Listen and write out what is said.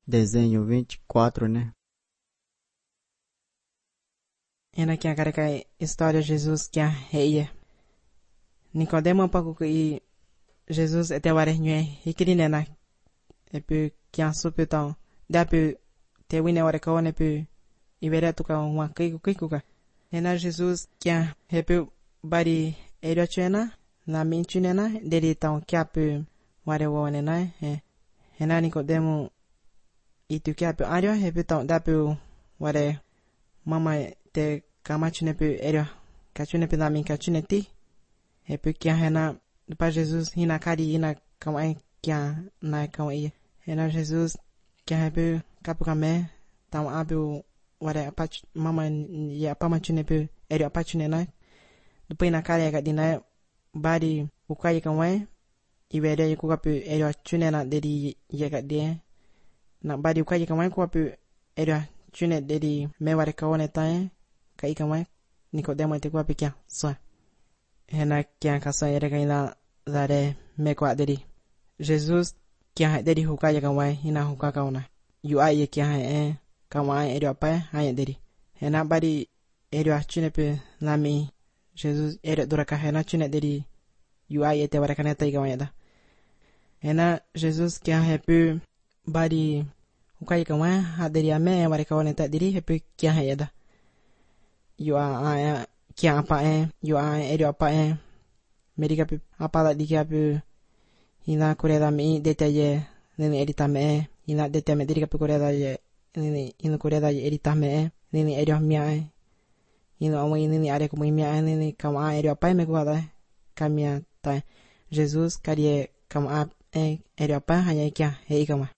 Desenho 24, né? Ena que agora que a história de Jesus que a reia. Nicodemo pago que Jesus até o arenhe e que nena e pe que a supetão da pe te wine hora que one pe e verá tu ka uma kikuka. Ena Jesus que a repe bari ele chena na mente nena dele tão que a pe ware one na ena Nicodemo e tu que a pe área repe tão da pe ware mama te kamachine pe ele kachune pe na min kachune ti repe que a rena para Jesus hina kari hina kama kia na kama ia ena Jesus que a repe kapukame tão abu ware apach mama ya pamachine pe ele apachune na depois na kari ga dina bari ukai kama i wede ku kape ele chune na dedi ye ga de na bari ukai kama ku kape ele chune dedi me ware kaone tai kai kama Nicodemo te ku kape kia so hena kia kasa ere kaina dare me kwa dedi Jesus kia dedi hukai kama hina hukai kaona yu ai kia kama ele apa ai dedi hena bari ele chune pe nami Jesus ele duraka hena chune dedi yu ai te ware kana tai kama da hena Jesus kia hepe bari ukai kama haderi ame ware kaone ta diri hepe kia heda yu a kia apa yu a ele apa medica pe apa la dikia pe hina kureda mi detaye nene edita me hina detaye me diri pe kureda ye nene hina kureda ye edita me nene ele mia hina amu nene are como mia nene kama ele apa me guarda kamia ta Jesus karie kama ele apa hanya kia hei kama